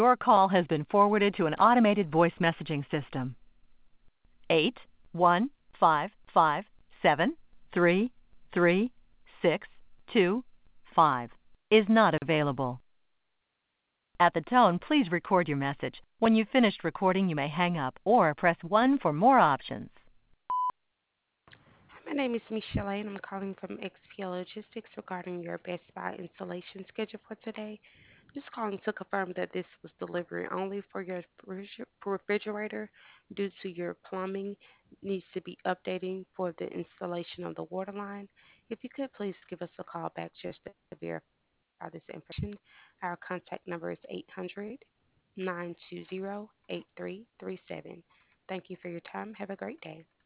Your call has been forwarded to an automated voice messaging system. 81557333625 is not available. At the tone, please record your message. When you've finished recording, you may hang up or press 1 for more options. My name is Michelle, and I'm calling from XPL Logistics regarding your Best Buy installation schedule for today. Just calling to confirm that this was delivery only for your refrigerator due to your plumbing needs to be updating for the installation of the water line. If you could please give us a call back just to verify this information. Our contact number is 800-920-8337. Thank you for your time. Have a great day.